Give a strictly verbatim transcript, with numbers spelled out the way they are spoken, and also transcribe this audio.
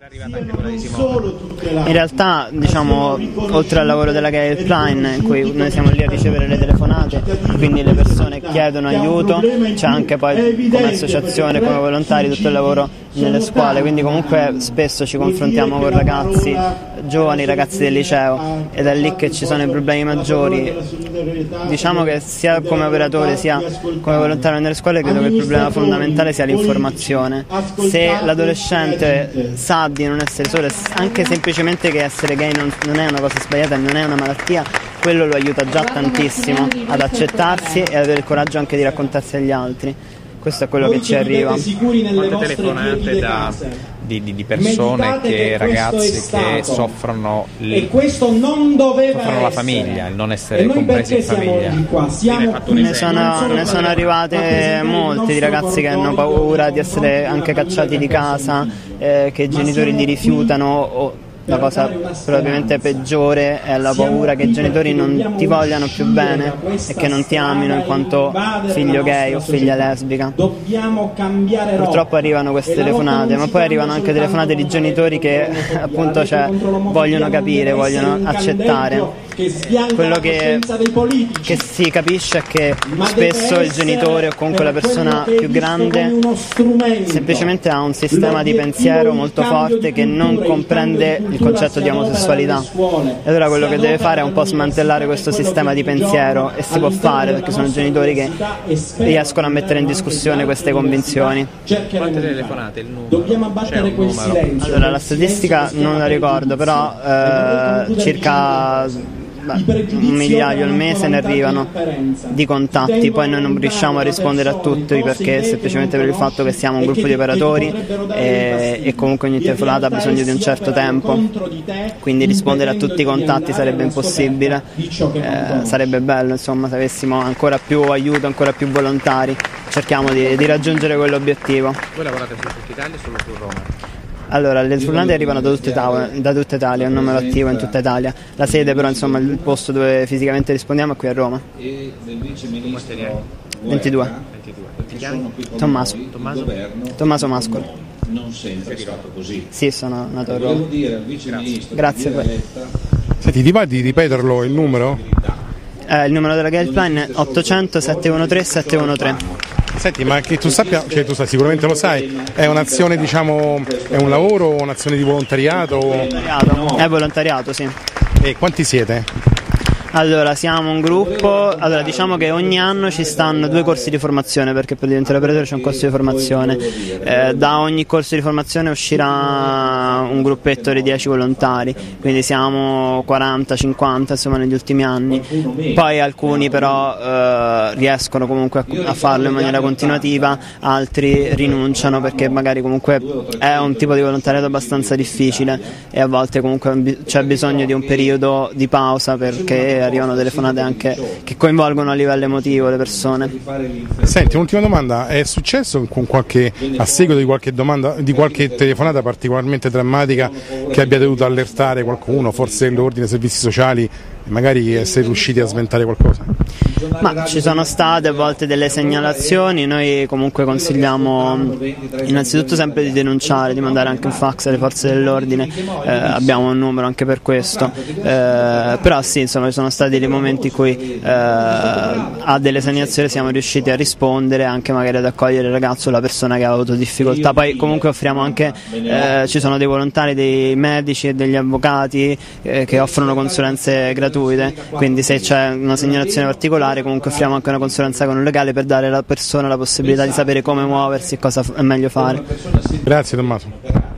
In realtà, diciamo, oltre al lavoro della Gay Helpline, in cui noi siamo lì a ricevere le telefonate, quindi le persone chiedono aiuto, c'è anche poi come associazione, come volontari, tutto il lavoro nelle scuole, quindi comunque spesso ci confrontiamo con ragazzi giovani, ragazzi del liceo, ed è lì che ci sono i problemi maggiori. Diciamo che sia come operatore sia come volontario nelle scuole credo che il problema fondamentale sia l'informazione. Se l'adolescente sa di non essere solo, anche semplicemente che essere gay non, non è una cosa sbagliata, non è una malattia, quello lo aiuta già tantissimo ad accettarsi e ad avere il coraggio anche di raccontarsi agli altri. Questo è quello che ci arriva. Quante telefonate da, di, di, di persone, che ragazzi che soffrono, il, soffrono la famiglia, il non essere compresi in famiglia. Ne sono, ne sono arrivate molte di ragazzi che hanno paura di essere anche cacciati di casa, eh, che i genitori li rifiutano, o la cosa probabilmente peggiore è la paura che i genitori non ti vogliano più bene e che non ti amino in quanto figlio gay o figlia lesbica. Purtroppo arrivano queste telefonate, ma poi arrivano anche telefonate di genitori che appunto cioè, vogliono capire, vogliono accettare. Quello che, che si capisce è che spesso il genitore o comunque la persona più grande semplicemente ha un sistema di pensiero molto forte che non comprende il concetto di omosessualità, e allora quello che deve fare è un po' smantellare questo sistema di pensiero, e si può fare perché sono genitori che riescono a mettere in discussione queste convinzioni. Quante telefonate? Il numero? C'è un numero? Allora la statistica non la ricordo, però eh, circa Beh, un migliaio al mese ne arrivano di contatti. Poi noi non riusciamo a rispondere a tutti perché semplicemente per il fatto che siamo un gruppo di operatori e, e comunque ogni telefonata ha bisogno di un certo tempo, quindi rispondere a tutti i contatti sarebbe impossibile. Eh, sarebbe bello insomma se avessimo ancora più aiuto, ancora più volontari. Cerchiamo di, di raggiungere quell'obiettivo. Voi lavorate su tutta Italia o solo su Roma? Allora, le telefonate arrivano da tutta Italia, da tutta Italia, è un numero attivo in tutta Italia. La sede però, insomma, il posto dove fisicamente rispondiamo è qui a Roma. ventidue. Tommaso. Tommaso? Tommaso Mascolo. Non sempre è stato così. Sì, sono nato a Roma. Grazie. Grazie poi. Senti, ti va di ripeterlo il numero? Eh, il numero della Gay Helpline è ottocento sette uno tre sette uno tre. Senti, ma che tu sappia, cioè tu sai, sicuramente lo sai, è un'azione, diciamo, è un lavoro o un'azione di volontariato? Volontariato. È volontariato, sì. E quanti siete? Allora, siamo un gruppo, allora diciamo che ogni anno ci stanno due corsi di formazione, perché per diventare operatore c'è un corso di formazione. Eh, da ogni corso di formazione uscirà un gruppetto di dieci volontari, quindi siamo quaranta cinquanta insomma negli ultimi anni. Poi alcuni però eh, riescono comunque a, a farlo in maniera continuativa, altri rinunciano perché magari comunque è un tipo di volontariato abbastanza difficile e a volte comunque c'è bisogno di un periodo di pausa perché arrivano telefonate anche che coinvolgono a livello emotivo le persone. Senti, un'ultima domanda, è successo con qualche, a seguito di qualche domanda, di qualche telefonata particolarmente drammatica che abbia dovuto allertare qualcuno, forse l'ordine servizi sociali, magari essere riusciti a sventare qualcosa? Ma ci sono state a volte delle segnalazioni, noi comunque consigliamo innanzitutto sempre di denunciare, di mandare anche un fax alle forze dell'ordine, eh, abbiamo un numero anche per questo, eh, però sì, insomma ci sono stati dei momenti in cui eh, a delle segnalazioni siamo riusciti a rispondere, anche magari ad accogliere il ragazzo o la persona che ha avuto difficoltà. Poi comunque offriamo anche, eh, ci sono dei volontari, dei medici e degli avvocati eh, che offrono consulenze gratuite, quindi se c'è una segnalazione particolare comunque offriamo anche una consulenza con un legale per dare alla persona la possibilità di sapere come muoversi e cosa è meglio fare. Grazie Tommaso.